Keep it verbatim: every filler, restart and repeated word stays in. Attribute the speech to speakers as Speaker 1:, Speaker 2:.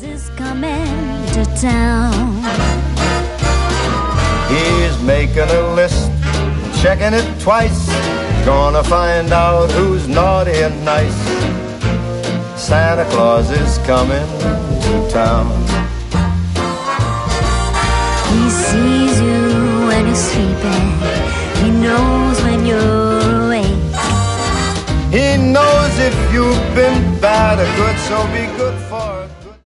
Speaker 1: Claus is coming to town.
Speaker 2: He's making a list, checking it twice, gonna find out who's naughty and nice. Santa Claus is coming to town.
Speaker 1: He sees you when you're sleeping. He knows when you're awake.
Speaker 2: He knows if you've been bad or good, so be good for